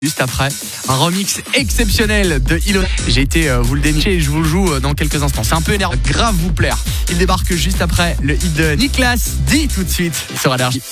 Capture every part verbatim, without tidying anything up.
Juste après, un remix exceptionnel de Ilona. J'ai été euh, vous le dénicher et je vous le joue euh, dans quelques instants. C'est un peu énervant, grave vous plaire. Il débarque juste après le hit de Niklas D tout de suite sur Allergie.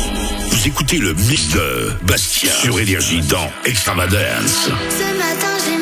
Écoutez le mix de Bastien sur Énergie dans Extravagance. Ce matin j'ai